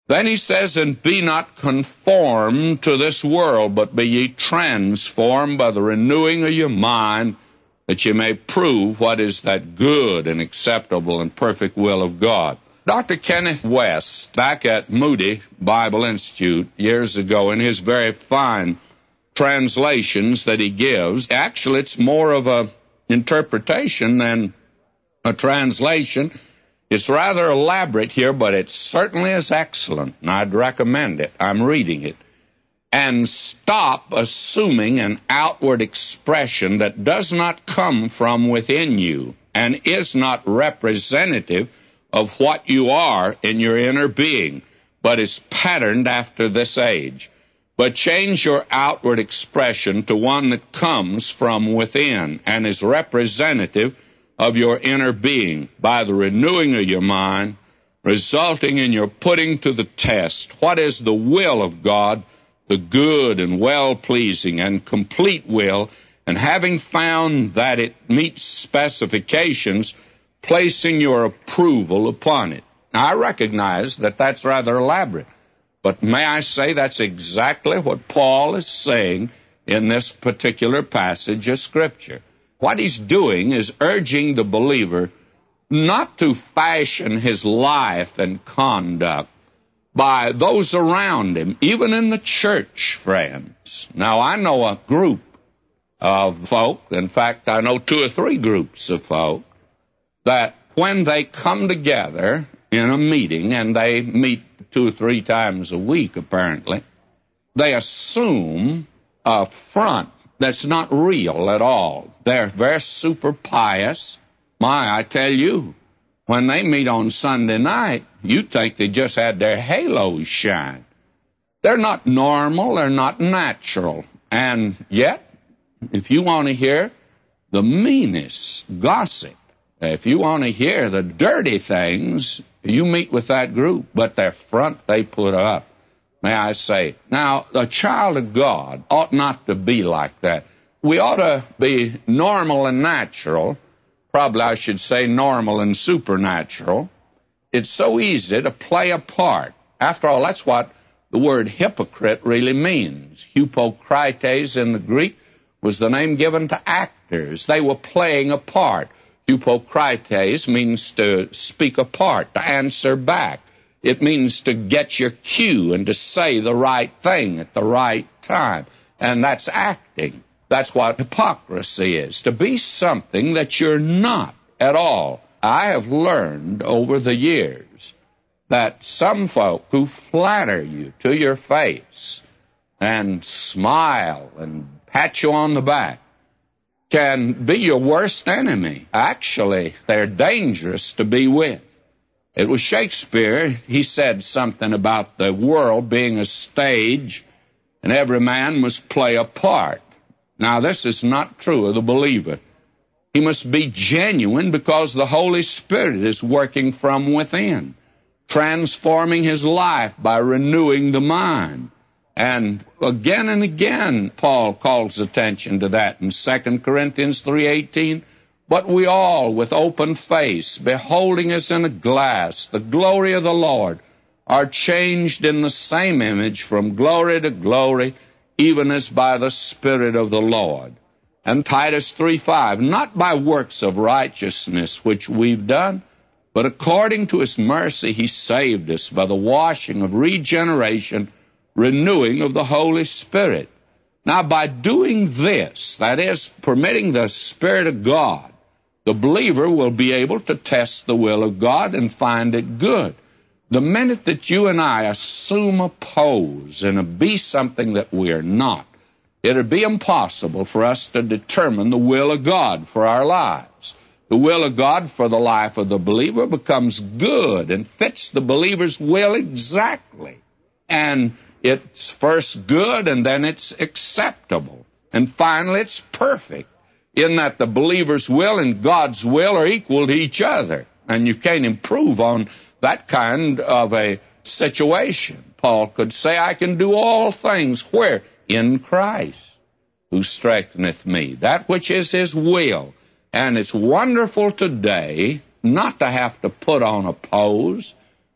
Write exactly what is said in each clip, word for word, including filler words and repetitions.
Then he says, and be not conformed to this world, but be ye transformed by the renewing of your mind, that ye may prove what is that good and acceptable and perfect will of God. Doctor Kenneth West, back at Moody Bible Institute years ago, in his very fine translations that he gives, actually it's more of a interpretation than a translation. It's rather elaborate here, but it certainly is excellent, and I'd recommend it. I'm reading it. And stop assuming an outward expression that does not come from within you and is not representative of what you are in your inner being, but is patterned after this age. But change your outward expression to one that comes from within and is representative of your inner being by the renewing of your mind, resulting in your putting to the test what is the will of God, the good and well-pleasing and complete will, and having found that it meets specifications, placing your approval upon it. Now, I recognize that that's rather elaborate, but may I say that's exactly what Paul is saying in this particular passage of Scripture. What he's doing is urging the believer not to fashion his life and conduct by those around him, even in the church, friends. Now, I know a group of folk, in fact, I know two or three groups of folk, that when they come together in a meeting, and they meet two or three times a week, apparently, they assume a front that's not real at all. They're very super pious. My, I tell you, when they meet on Sunday night, you'd think they just had their halos shine. They're not normal, they're not natural. And yet, if you want to hear the meanest gossip, if you want to hear the dirty things, you meet with that group, but their front they put up. May I say. Now, a child of God ought not to be like that. We ought to be normal and natural. Probably I should say normal and supernatural. It's so easy to play a part. After all, that's what the word hypocrite really means. Hypocrites in the Greek was the name given to actors. They were playing a part. Hypocrites means to speak a part, to answer back. It means to get your cue and to say the right thing at the right time. And that's acting. That's what hypocrisy is, to be something that you're not at all. I have learned over the years that some folk who flatter you to your face and smile and pat you on the back can be your worst enemy. Actually, they're dangerous to be with. It was Shakespeare. He said something about the world being a stage and every man must play a part. Now, this is not true of the believer. He must be genuine because the Holy Spirit is working from within, transforming his life by renewing the mind. And again and again, Paul calls attention to that in Second Corinthians three eighteen. But we all, with open face, beholding as in a glass the glory of the Lord, are changed in the same image from glory to glory, even as by the Spirit of the Lord. And Titus three five, not by works of righteousness which we've done, but according to his mercy he saved us by the washing of regeneration, renewing of the Holy Spirit. Now, by doing this, that is, permitting the Spirit of God, the believer will be able to test the will of God and find it good. The minute that you and I assume a pose and be something that we are not, it would be impossible for us to determine the will of God for our lives. The will of God for the life of the believer becomes good and fits the believer's will exactly. And it's first good, and then it's acceptable. And finally, it's perfect, in that the believer's will and God's will are equal to each other. And you can't improve on that kind of a situation. Paul could say, I can do all things, where? In Christ, who strengtheneth me. That which is his will. And it's wonderful today not to have to put on a pose,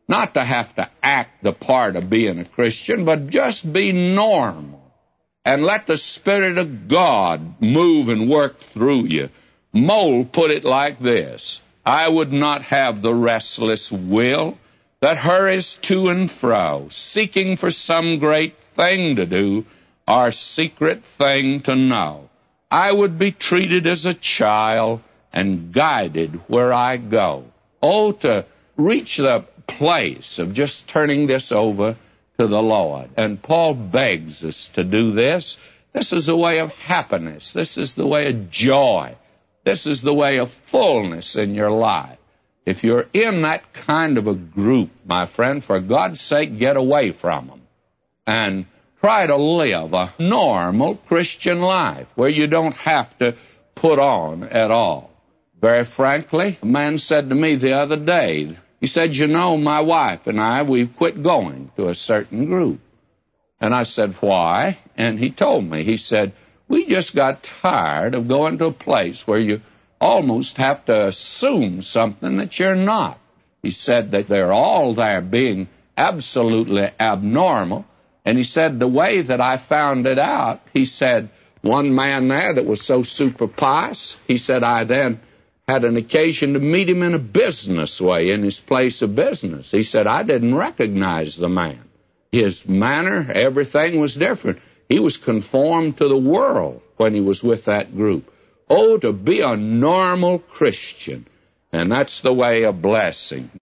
not to have to act the part of being a Christian, but just be normal and let the Spirit of God move and work through you. Moll put it like this: I would not have the restless will that hurries to and fro, seeking for some great thing to do or secret thing to know. I would be treated as a child and guided where I go. Oh, to reach the place of just turning this over to the Lord. And Paul begs us to do this. This is the way of happiness. This is the way of joy. This is the way of fullness in your life. If you're in that kind of a group, my friend, for God's sake, get away from them and try to live a normal Christian life where you don't have to put on at all. Very frankly, a man said to me the other day, he said, you know, my wife and I, we've quit going to a certain group. And I said, why? And he told me, he said, we just got tired of going to a place where you almost have to assume something that you're not. He said that they're all there being absolutely abnormal. And he said the way that I found it out, he said, one man there that was so super pious, he said, I then had an occasion to meet him in a business way, in his place of business. He said, I didn't recognize the man. His manner, everything was different. He was conformed to the world when he was with that group. Oh, to be a normal Christian. And that's the way of blessing.